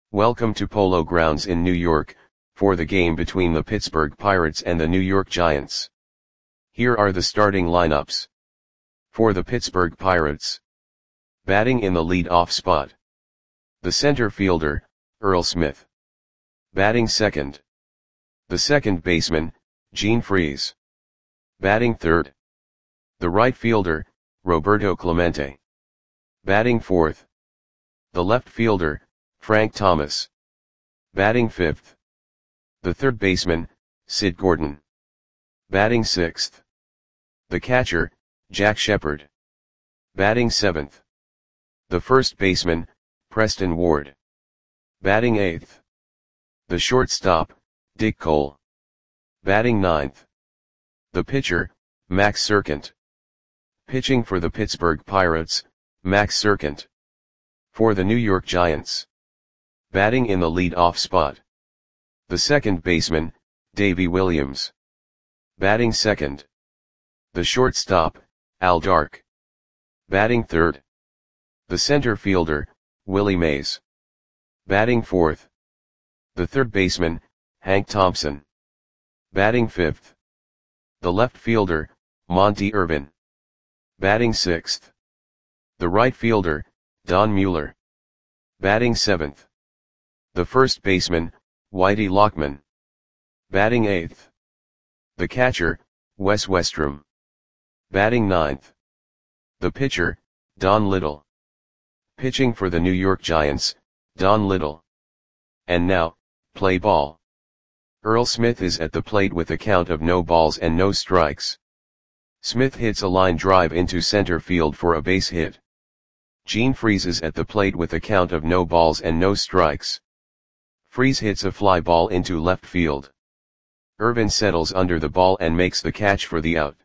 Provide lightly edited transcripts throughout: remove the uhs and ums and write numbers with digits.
Welcome to Polo Grounds in New York, for the game between the Pittsburgh Pirates and the New York Giants. Here are the starting lineups. For the Pittsburgh Pirates. Batting in the lead-off spot. The center fielder, Earl Smith. Batting second. The second baseman, Gene Freese. Batting third. The right fielder, Roberto Clemente. Batting fourth. The left fielder, Frank Thomas. Batting fifth. The third baseman, Sid Gordon. Batting sixth. The catcher, Jack Shepard. Batting seventh. The first baseman, Preston Ward. Batting eighth. The shortstop, Dick Cole. Batting ninth. The pitcher, Max Serkent. Pitching for the Pittsburgh Pirates, Max Serkent. For the New York Giants. Batting in the lead-off spot. The second baseman, Davey Williams. Batting second. The shortstop, Al Dark. Batting third. The center fielder, Willie Mays. Batting fourth. The third baseman, Hank Thompson. Batting fifth. The left fielder, Monty Irvin. Batting sixth. The right fielder, Don Mueller. Batting seventh. The first baseman, Whitey Lockman. Batting eighth. The catcher, Wes Westrom. Batting ninth. The pitcher, Don Little. Pitching for the New York Giants, Don Little. And now, play ball. Earl Smith is at the plate with a count of no balls and no strikes. Smith hits a line drive into center field for a base hit. Gene Freese is at the plate with a count of no balls and no strikes. Freese hits a fly ball into left field. Irvin settles under the ball and makes the catch for the out.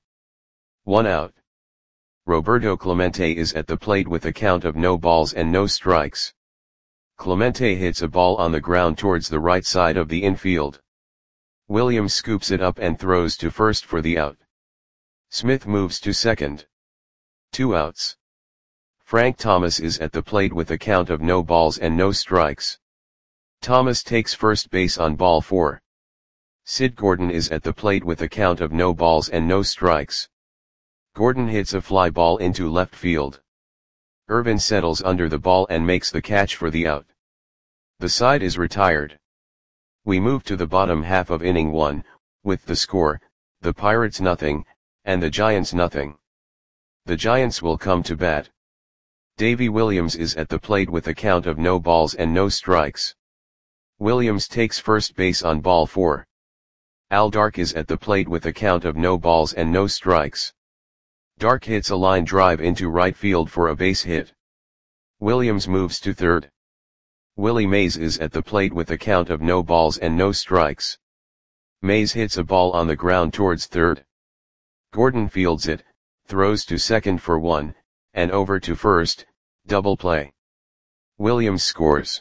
1 out. Roberto Clemente is at the plate with a count of no balls and no strikes. Clemente hits a ball on the ground towards the right side of the infield. Williams scoops it up and throws to first for the out. Smith moves to second. 2 outs. Frank Thomas is at the plate with a count of no balls and no strikes. Thomas takes first base on ball 4. Sid Gordon is at the plate with a count of no balls and no strikes. Gordon hits a fly ball into left field. Irvin settles under the ball and makes the catch for the out. The side is retired. We move to the bottom half of inning 1, with the score, the Pirates nothing, and the Giants nothing. The Giants will come to bat. Davey Williams is at the plate with a count of no balls and no strikes. Williams takes first base on ball 4. Al Dark is at the plate with a count of no balls and no strikes. Dark hits a line drive into right field for a base hit. Williams moves to third. Willie Mays is at the plate with a count of no balls and no strikes. Mays hits a ball on the ground towards third. Gordon fields it, throws to second for 1, and over to first, double play. Williams scores.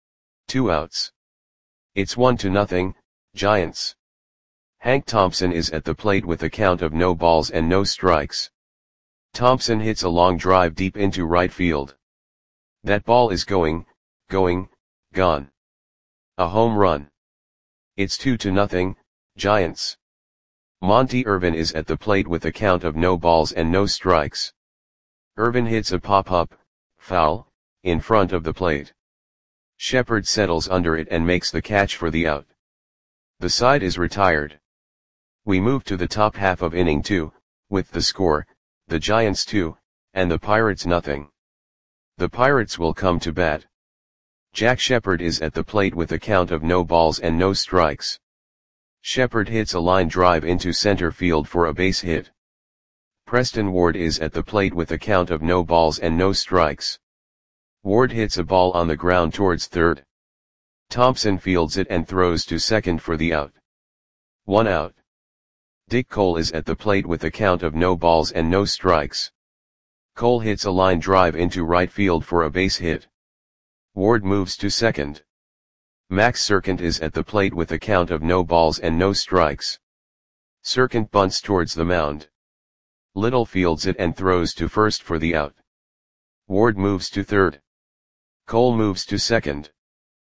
2 outs. It's 1-0, Giants. Hank Thompson is at the plate with a count of no balls and no strikes. Thompson hits a long drive deep into right field. That ball is gone. A home run. It's 2-0, Giants. Monty Irvin is at the plate with a count of no balls and no strikes. Irvin hits a pop-up, foul, in front of the plate. Shepard settles under it and makes the catch for the out. The side is retired. We move to the top half of inning 2, with the score, the Giants 2, and the Pirates nothing. The Pirates will come to bat. Jack Shepard is at the plate with a count of no balls and no strikes. Shepard hits a line drive into center field for a base hit. Preston Ward is at the plate with a count of no balls and no strikes. Ward hits a ball on the ground towards third. Thompson fields it and throws to second for the out. 1 out. Dick Cole is at the plate with a count of no balls and no strikes. Cole hits a line drive into right field for a base hit. Ward moves to second. Max Serkent is at the plate with a count of no balls and no strikes. Serkent bunts towards the mound. Little fields it and throws to first for the out. Ward moves to third. Cole moves to second.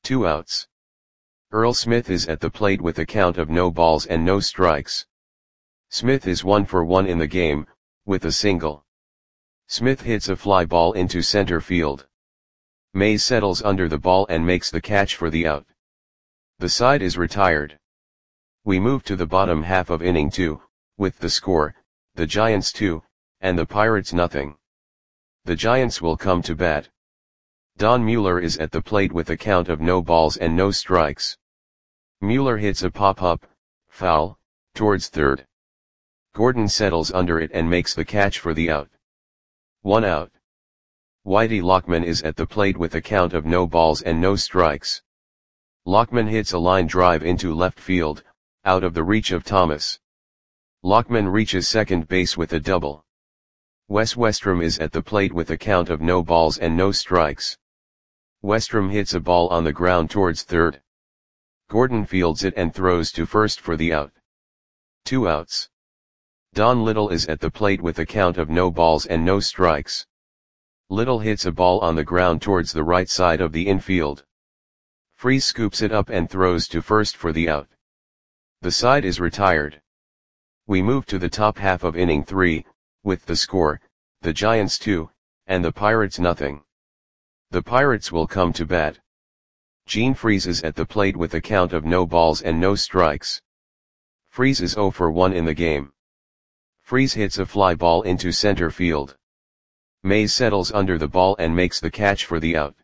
2 outs. Earl Smith is at the plate with a count of no balls and no strikes. Smith is 1 for 1 in the game, with a single. Smith hits a fly ball into center field. Mays settles under the ball and makes the catch for the out. The side is retired. We move to the bottom half of inning 2, with the score, the Giants 2, and the Pirates nothing. The Giants will come to bat. Don Mueller is at the plate with a count of no balls and no strikes. Mueller hits a pop-up, foul, towards third. Gordon settles under it and makes the catch for the out. 1 out. Whitey Lockman is at the plate with a count of no balls and no strikes. Lockman hits a line drive into left field, out of the reach of Thomas. Lockman reaches second base with a double. Wes Westrom is at the plate with a count of no balls and no strikes. Westrom hits a ball on the ground towards third. Gordon fields it and throws to first for the out. 2 outs. Don Little is at the plate with a count of no balls and no strikes. Little hits a ball on the ground towards the right side of the infield. Freese scoops it up and throws to first for the out. The side is retired. We move to the top half of inning 3, with the score, the Giants 2, and the Pirates nothing. The Pirates will come to bat. Gene Freese is at the plate with a count of no balls and no strikes. Freese is 0 for 1 in the game. Freese hits a fly ball into center field. Mays settles under the ball and makes the catch for the out.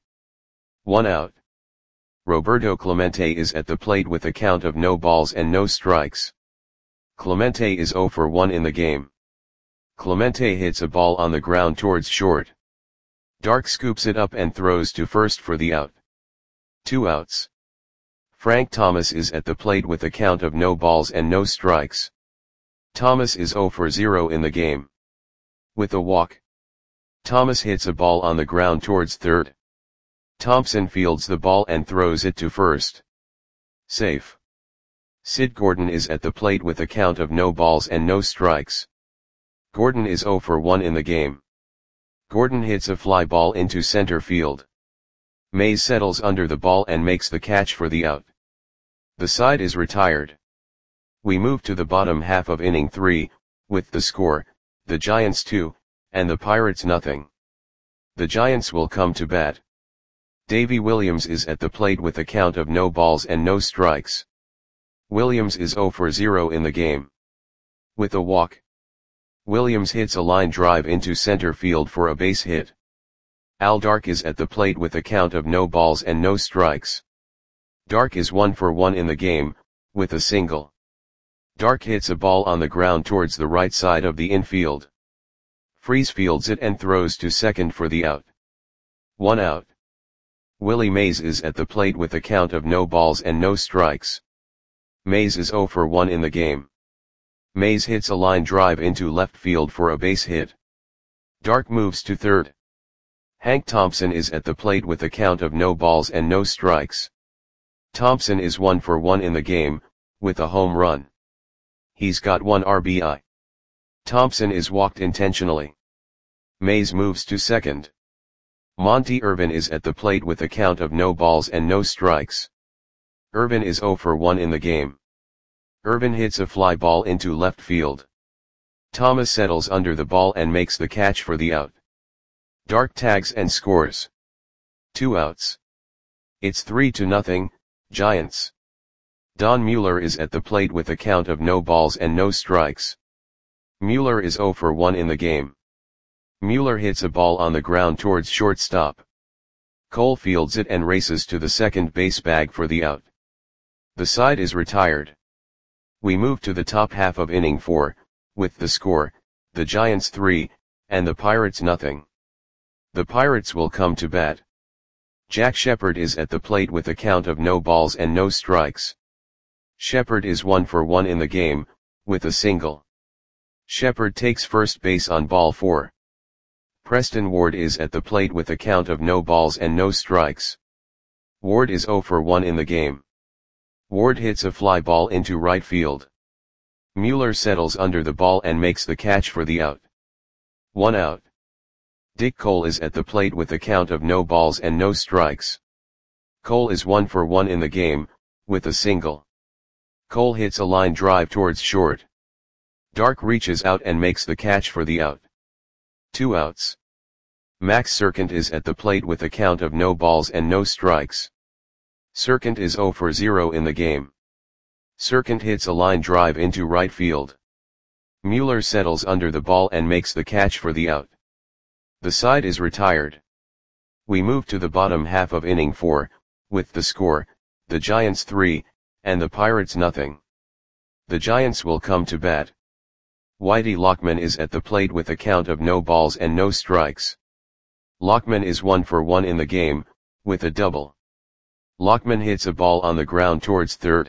1 out. Roberto Clemente is at the plate with a count of no balls and no strikes. Clemente is 0 for 1 in the game. Clemente hits a ball on the ground towards short. Dark scoops it up and throws to first for the out. 2 outs. Frank Thomas is at the plate with a count of no balls and no strikes. Thomas is 0 for 0 in the game. With a walk. Thomas hits a ball on the ground towards third. Thompson fields the ball and throws it to first. Safe. Sid Gordon is at the plate with a count of no balls and no strikes. Gordon is 0 for 1 in the game. Gordon hits a fly ball into center field. Mays settles under the ball and makes the catch for the out. The side is retired. We move to the bottom half of inning 3, with the score, the Giants 2, and the Pirates nothing. The Giants will come to bat. Davy Williams is at the plate with a count of no balls and no strikes. Williams is 0 for 0 in the game. With a walk. Williams hits a line drive into center field for a base hit. Al Dark is at the plate with a count of no balls and no strikes. Dark is 1 for 1 in the game, with a single. Dark hits a ball on the ground towards the right side of the infield. Freese fields it and throws to second for the out. 1 out. Willie Mays is at the plate with a count of no balls and no strikes. Mays is 0 for 1 in the game. Mays hits a line drive into left field for a base hit. Dark moves to third. Hank Thompson is at the plate with a count of no balls and no strikes. Thompson is 1 for 1 in the game, with a home run. He's got 1 RBI. Thompson is walked intentionally. Mays moves to second. Monty Irvin is at the plate with a count of no balls and no strikes. Irvin is 0 for 1 in the game. Irvin hits a fly ball into left field. Thomas settles under the ball and makes the catch for the out. Dark tags and scores. 2 outs. It's 3-0, Giants. Don Mueller is at the plate with a count of no balls and no strikes. Mueller is 0 for 1 in the game. Mueller hits a ball on the ground towards shortstop. Cole fields it and races to the second base bag for the out. The side is retired. We move to the top half of inning 4, with the score, the Giants 3, and the Pirates nothing. The Pirates will come to bat. Jack Shepard is at the plate with a count of no balls and no strikes. Shepard is 1 for 1 in the game, with a single. Shepard takes first base on ball 4. Preston Ward is at the plate with a count of no balls and no strikes. Ward is 0 for 1 in the game. Ward hits a fly ball into right field. Mueller settles under the ball and makes the catch for the out. 1 out. Dick Cole is at the plate with a count of no balls and no strikes. Cole is 1 for 1 in the game, with a single. Cole hits a line drive towards short. Dark reaches out and makes the catch for the out. 2 outs. Max Serkant is at the plate with a count of no balls and no strikes. Serkant is 0 for 0 in the game. Serkant hits a line drive into right field. Mueller settles under the ball and makes the catch for the out. The side is retired. We move to the bottom half of inning 4, with the score, the Giants 3, and the Pirates nothing. The Giants will come to bat. Whitey Lockman is at the plate with a count of no balls and no strikes. Lockman is 1 for 1 in the game, with a double. Lockman hits a ball on the ground towards third.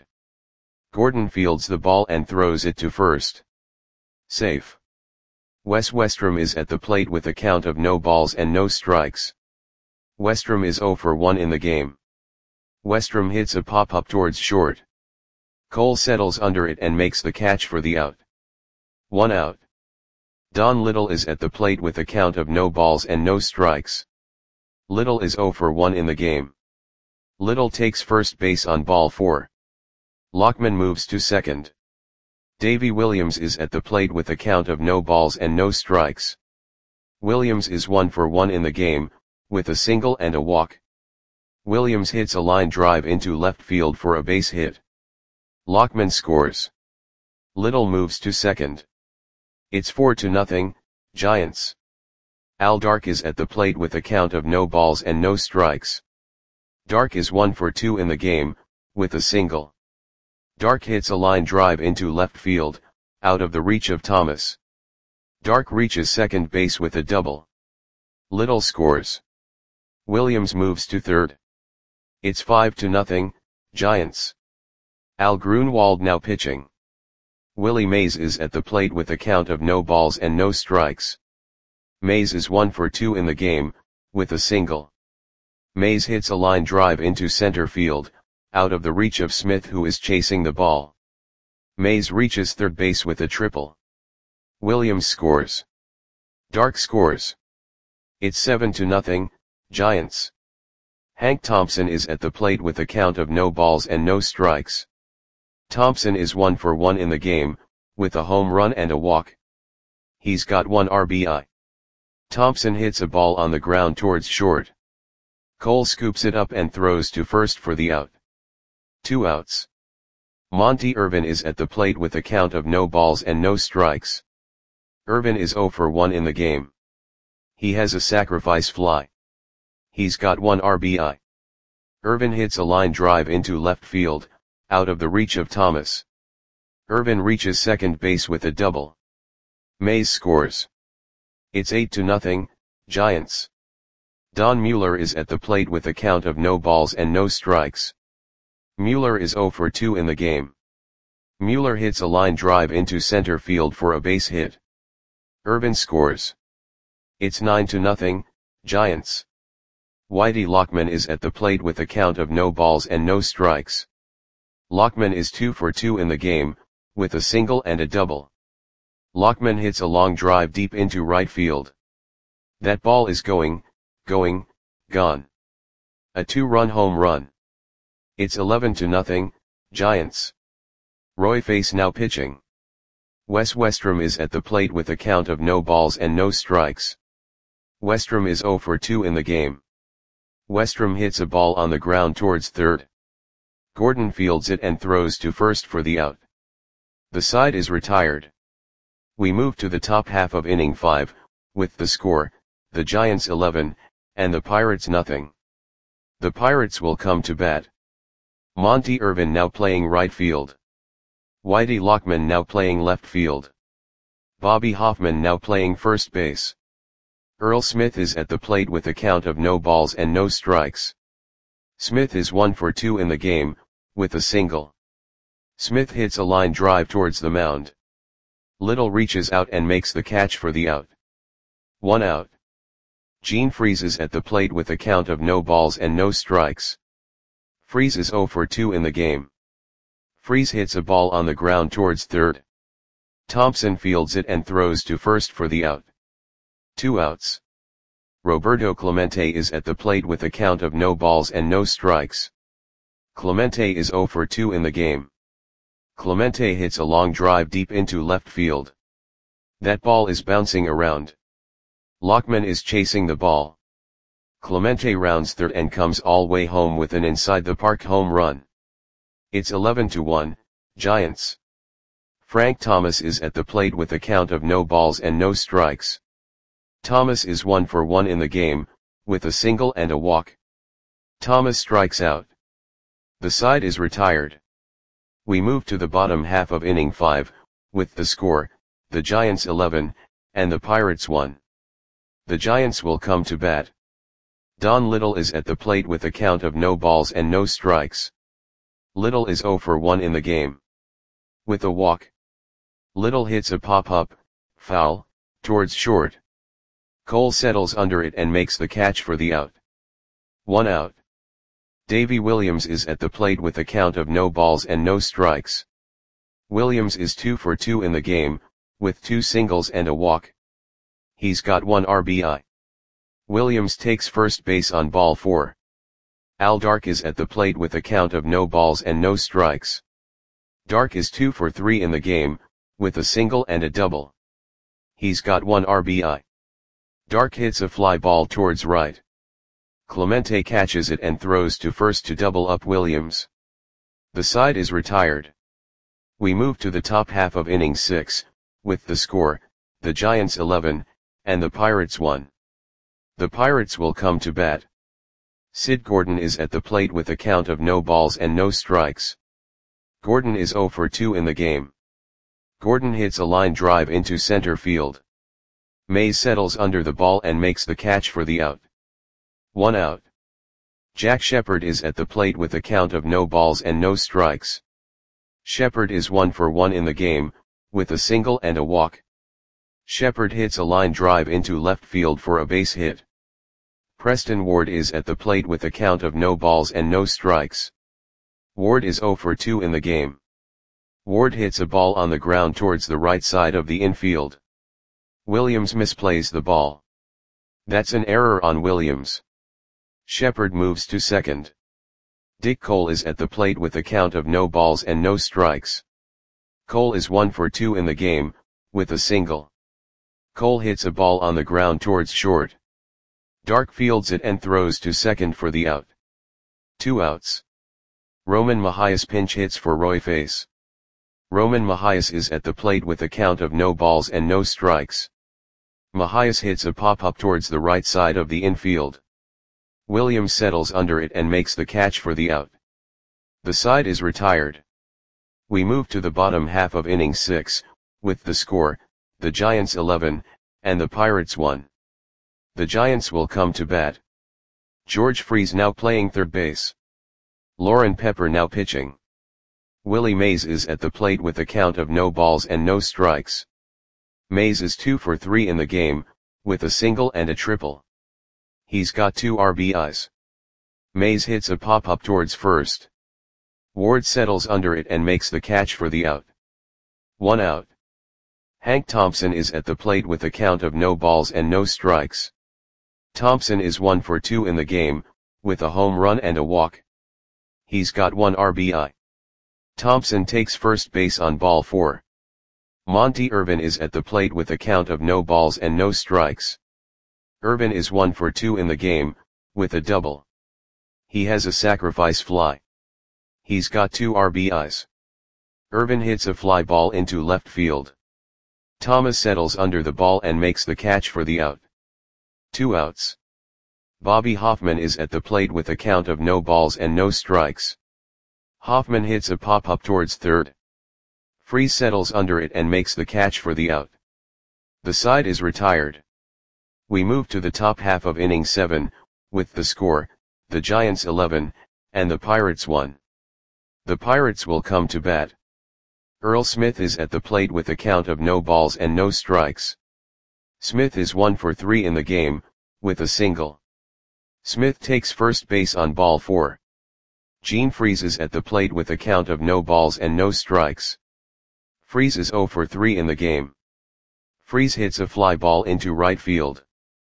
Gordon fields the ball and throws it to first. Safe. Wes Westrum is at the plate with a count of no balls and no strikes. Westrum is 0 for 1 in the game. Westrum hits a pop-up towards short. Cole settles under it and makes the catch for the out. 1 out. Don Little is at the plate with a count of no balls and no strikes. Little is 0 for 1 in the game. Little takes first base on ball 4. Lockman moves to second. Davy Williams is at the plate with a count of no balls and no strikes. Williams is 1 for 1 in the game, with a single and a walk. Williams hits a line drive into left field for a base hit. Lockman scores. Little moves to second. It's 4-0, Giants. Al Dark is at the plate with a count of no balls and no strikes. Dark is 1 for 2 in the game, with a single. Dark hits a line drive into left field, out of the reach of Thomas. Dark reaches second base with a double. Little scores. Williams moves to third. It's 5-0, Giants. Al Grunwald now pitching. Willie Mays is at the plate with a count of no balls and no strikes. Mays is 1 for 2 in the game, with a single. Mays hits a line drive into center field, out of the reach of Smith who is chasing the ball. Mays reaches third base with a triple. Williams scores. Dark scores. It's 7-0, Giants. Hank Thompson is at the plate with a count of no balls and no strikes. Thompson is 1 for 1 in the game, with a home run and a walk. He's got 1 RBI. Thompson hits a ball on the ground towards short. Cole scoops it up and throws to first for the out. 2 outs. Monty Irvin is at the plate with a count of no balls and no strikes. Irvin is 0 for 1 in the game. He has a sacrifice fly. He's got 1 RBI. Irvin hits a line drive into left field, out of the reach of Thomas. Irvin reaches second base with a double. Mays scores. It's 8-0, Giants. Don Mueller is at the plate with a count of no balls and no strikes. Mueller is 0 for 2 in the game. Mueller hits a line drive into center field for a base hit. Irvin scores. It's 9-0, Giants. Whitey Lockman is at the plate with a count of no balls and no strikes. Lockman is 2 for 2 in the game, with a single and a double. Lockman hits a long drive deep into right field. That ball is gone. A 2-run home run. It's 11-0, Giants. Roy Face now pitching. Wes Westrum is at the plate with a count of no balls and no strikes. Westrum is 0 for 2 in the game. Westrum hits a ball on the ground towards third. Gordon fields it and throws to first for the out. The side is retired. We move to the top half of inning 5, with the score, the Giants 11, and the Pirates nothing. The Pirates will come to bat. Monty Irvin now playing right field. Whitey Lockman now playing left field. Bobby Hoffman now playing first base. Earl Smith is at the plate with a count of no balls and no strikes. Smith is 1 for 2 in the game, with a single. Smith hits a line drive towards the mound. Little reaches out and makes the catch for the out. 1 out. Gene Freese is at the plate with a count of no balls and no strikes. Freese is 0 for 2 in the game. Freese hits a ball on the ground towards third. Thompson fields it and throws to first for the out. 2 outs. Roberto Clemente is at the plate with a count of no balls and no strikes. Clemente is 0 for 2 in the game. Clemente hits a long drive deep into left field. That ball is bouncing around. Lockman is chasing the ball. Clemente rounds third and comes all way home with an inside the park home run. It's 11-1, Giants. Frank Thomas is at the plate with a count of no balls and no strikes. Thomas is 1 for 1 in the game, with a single and a walk. Thomas strikes out. The side is retired. We move to the bottom half of inning 5, with the score, the Giants 11, and the Pirates 1. The Giants will come to bat. Don Little is at the plate with a count of no balls and no strikes. Little is 0 for 1 in the game. With a walk. Little hits a pop-up, foul, towards short. Cole settles under it and makes the catch for the out. 1 out. Davy Williams is at the plate with a count of no balls and no strikes. Williams is 2 for 2 in the game, with 2 singles and a walk. He's got 1 RBI. Williams takes first base on ball 4. Al Dark is at the plate with a count of no balls and no strikes. Dark is 2 for 3 in the game, with a single and a double. He's got 1 RBI. Dark hits a fly ball towards right. Clemente catches it and throws to first to double up Williams. The side is retired. We move to the top half of inning 6, with the score, the Giants 11, and the Pirates 1. The Pirates will come to bat. Sid Gordon is at the plate with a count of no balls and no strikes. Gordon is 0 for 2 in the game. Gordon hits a line drive into center field. Mays settles under the ball and makes the catch for the out. 1 out. Jack Shepard is at the plate with a count of no balls and no strikes. Shepard is 1 for 1 in the game, with a single and a walk. Shepard hits a line drive into left field for a base hit. Preston Ward is at the plate with a count of no balls and no strikes. Ward is 0 for 2 in the game. Ward hits a ball on the ground towards the right side of the infield. Williams misplays the ball. That's an error on Williams. Shepard moves to second. Dick Cole is at the plate with a count of no balls and no strikes. Cole is 1 for 2 in the game, with a single. Cole hits a ball on the ground towards short. Dark fields it and throws to second for the out. 2 outs. Roman Mahias pinch hits for Roy Face. Roman Mahias is at the plate with a count of no balls and no strikes. Mahias hits a pop-up towards the right side of the infield. Williams settles under it and makes the catch for the out. The side is retired. We move to the bottom half of inning 6, with the score, the Giants 11, and the Pirates 1. The Giants will come to bat. George Freese now playing third base. Lauren Pepper now pitching. Willie Mays is at the plate with a count of no balls and no strikes. Mays is 2 for 3 in the game, with a single and a triple. He's got 2 RBIs. Mays hits a pop-up towards first. Ward settles under it and makes the catch for the out. 1 out. Hank Thompson is at the plate with a count of no balls and no strikes. Thompson is 1 for 2 in the game, with a home run and a walk. He's got 1 RBI. Thompson takes first base on ball 4. Monty Irvin is at the plate with a count of no balls and no strikes. Irvin is 1 for 2 in the game, with a double. He has a sacrifice fly. He's got 2 RBIs. Irvin hits a fly ball into left field. Thomas settles under the ball and makes the catch for the out. 2 outs. Bobby Hoffman is at the plate with a count of no balls and no strikes. Hoffman hits a pop-up towards third. Freese settles under it and makes the catch for the out. The side is retired. We move to the top half of inning 7, with the score, the Giants 11, and the Pirates 1. The Pirates will come to bat. Earl Smith is at the plate with a count of no balls and no strikes. Smith is 1 for 3 in the game, with a single. Smith takes first base on ball 4. Gene Freese is at the plate with a count of no balls and no strikes. Freese is 0 for 3 in the game. Freese hits a fly ball into right field.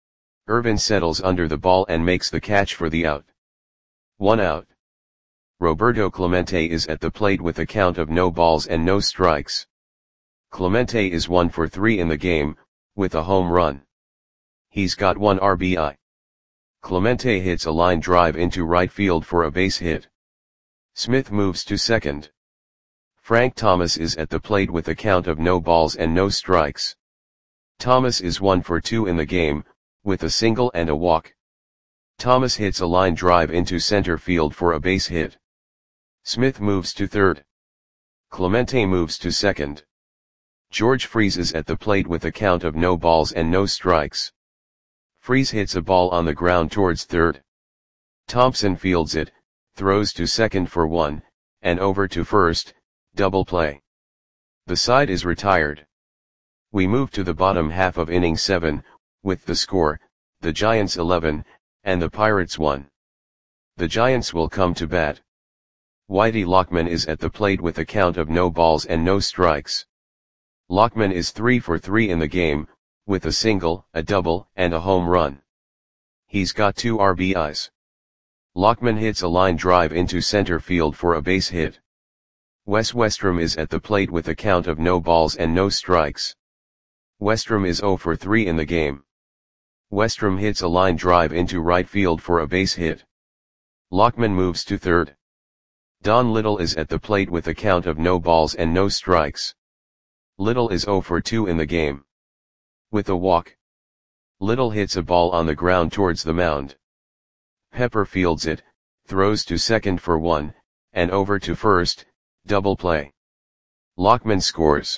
Irvin settles under the ball and makes the catch for the out. 1 out. Roberto Clemente is at the plate with a count of no balls and no strikes. Clemente is 1 for 3 in the game, with a home run. He's got 1 RBI. Clemente hits a line drive into right field for a base hit. Smith moves to second. Frank Thomas is at the plate with a count of no balls and no strikes. Thomas is 1 for 2 in the game, with a single and a walk. Thomas hits a line drive into center field for a base hit. Smith moves to third. Clemente moves to second. George Freese is at the plate with a count of no balls and no strikes. Freese hits a ball on the ground towards third. Thompson fields it, throws to second for 1, and over to first, double play. The side is retired. We move to the bottom half of inning 7, with the score, the Giants 11, and the Pirates 1. The Giants will come to bat. Whitey Lockman is at the plate with a count of no balls and no strikes. Lockman is 3 for 3 in the game, with a single, a double, and a home run. He's got 2 RBIs. Lockman hits a line drive into center field for a base hit. Wes Westrom is at the plate with a count of no balls and no strikes. Westrom is 0 for 3 in the game. Westrom hits a line drive into right field for a base hit. Lockman moves to third. Don Little is at the plate with a count of no balls and no strikes. Little is 0 for 2 in the game. With a walk. Little hits a ball on the ground towards the mound. Pepper fields it, throws to second for 1, and over to first, double play. Lockman scores.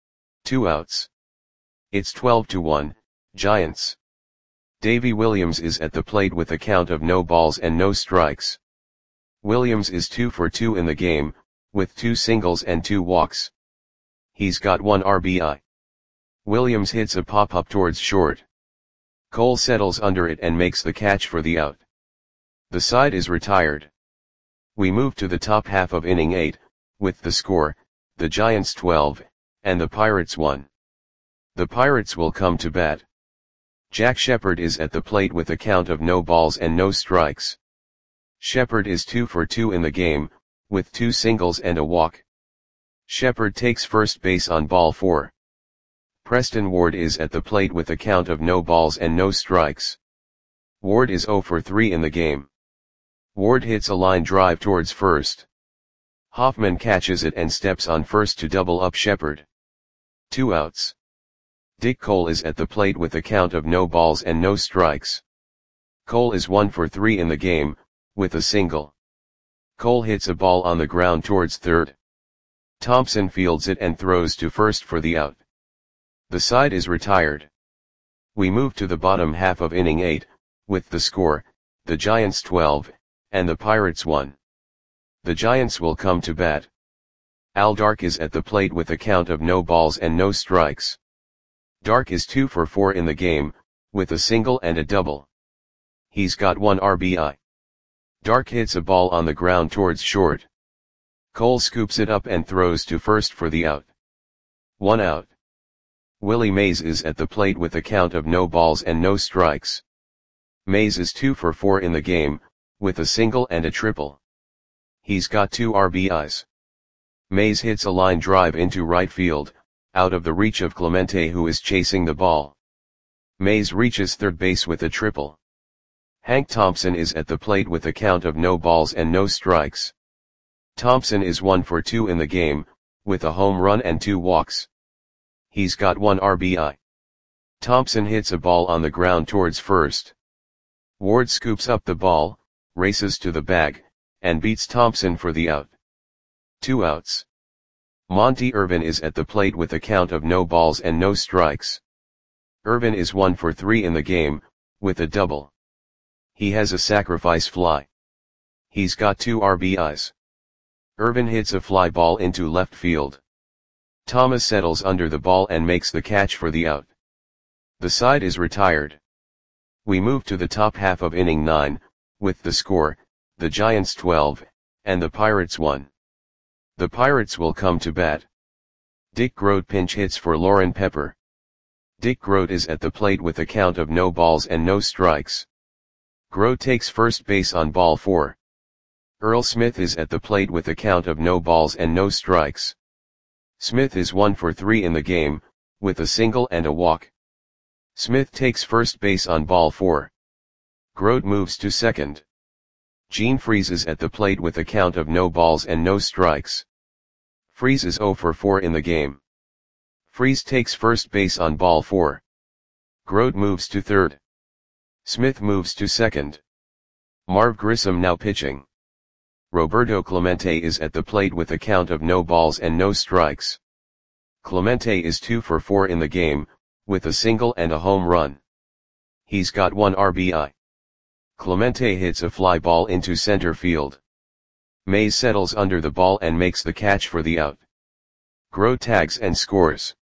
2 outs. It's 12-1, Giants. Davy Williams is at the plate with a count of no balls and no strikes. Williams is 2 for 2 in the game, with 2 singles and 2 walks. He's got 1 RBI. Williams hits a pop-up towards short. Cole settles under it and makes the catch for the out. The side is retired. We move to the top half of inning 8, with the score, the Giants 12, and the Pirates 1. The Pirates will come to bat. Jack Shepard is at the plate with a count of no balls and no strikes. Shepard is 2 for 2 in the game, with 2 singles and a walk. Shepard takes first base on ball 4. Preston Ward is at the plate with a count of no balls and no strikes. Ward is 0 for 3 in the game. Ward hits a line drive towards first. Hoffman catches it and steps on first to double up Shepard. 2 outs. Dick Cole is at the plate with a count of no balls and no strikes. Cole is 1 for 3 in the game, with a single. Cole hits a ball on the ground towards third. Thompson fields it and throws to first for the out. The side is retired. We move to the bottom half of inning 8, with the score, the Giants 12, and the Pirates 1. The Giants will come to bat. Al Dark is at the plate with a count of no balls and no strikes. Dark is 2 for 4 in the game, with a single and a double. He's got 1 RBI. Dark hits a ball on the ground towards short. Cole scoops it up and throws to first for the out. 1 out. Willie Mays is at the plate with a count of no balls and no strikes. Mays is 2 for 4 in the game, with a single and a triple. He's got 2 RBIs. Mays hits a line drive into right field, out of the reach of Clemente who is chasing the ball. Mays reaches third base with a triple. Hank Thompson is at the plate with a count of no balls and no strikes. Thompson is 1 for 2 in the game, with a home run and 2 walks. He's got 1 RBI. Thompson hits a ball on the ground towards first. Ward scoops up the ball, races to the bag, and beats Thompson for the out. 2 outs. Monty Irvin is at the plate with a count of no balls and no strikes. Irvin is 1 for 3 in the game, with a double. He has a sacrifice fly. He's got 2 RBIs. Irvin hits a fly ball into left field. Thomas settles under the ball and makes the catch for the out. The side is retired. We move to the top half of inning 9, with the score, the Giants 12, and the Pirates 1. The Pirates will come to bat. Dick Groat pinch hits for Lauren Pepper. Dick Groat is at the plate with a count of no balls and no strikes. Groat takes first base on ball 4. Earl Smith is at the plate with a count of no balls and no strikes. Smith is 1 for 3 in the game, with a single and a walk. Smith takes first base on ball 4. Groat moves to second. Gene Freese is at the plate with a count of no balls and no strikes. Freese is 0 for 4 in the game. Freese takes first base on ball 4. Groat moves to third. Smith moves to second. Marv Grissom now pitching. Roberto Clemente is at the plate with a count of no balls and no strikes. Clemente is 2 for 4 in the game, with a single and a home run. He's got 1 RBI. Clemente hits a fly ball into center field. Mays settles under the ball and makes the catch for the out. Groat tags and scores.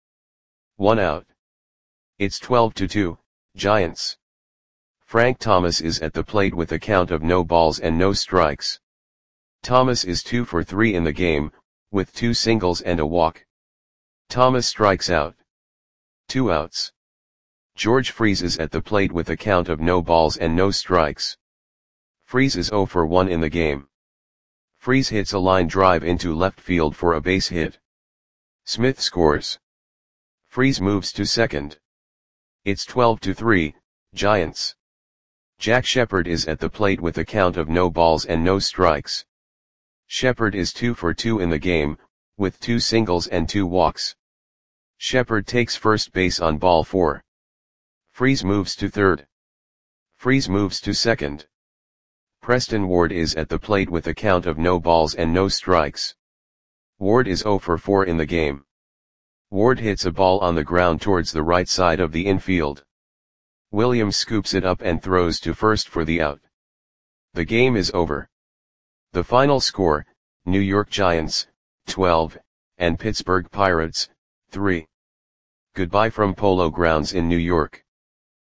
1 out. It's 12-2, Giants. Frank Thomas is at the plate with a count of no balls and no strikes. Thomas is 2 for 3 in the game, with 2 singles and a walk. Thomas strikes out. 2 outs. George Freese is at the plate with a count of no balls and no strikes. Freese is 0 for 1 in the game. Freese hits a line drive into left field for a base hit. Smith scores. Freese moves to second. It's 12-3, Giants. Jack Shepard is at the plate with a count of no balls and no strikes. Shepard is 2 for 2 in the game, with 2 singles and 2 walks. Shepard takes first base on ball 4. Freese moves to third. Freese moves to second. Preston Ward is at the plate with a count of no balls and no strikes. Ward is 0 for 4 in the game. Ward hits a ball on the ground towards the right side of the infield. Williams scoops it up and throws to first for the out. The game is over. The final score, New York Giants, 12, and Pittsburgh Pirates, 3. Goodbye from Polo Grounds in New York.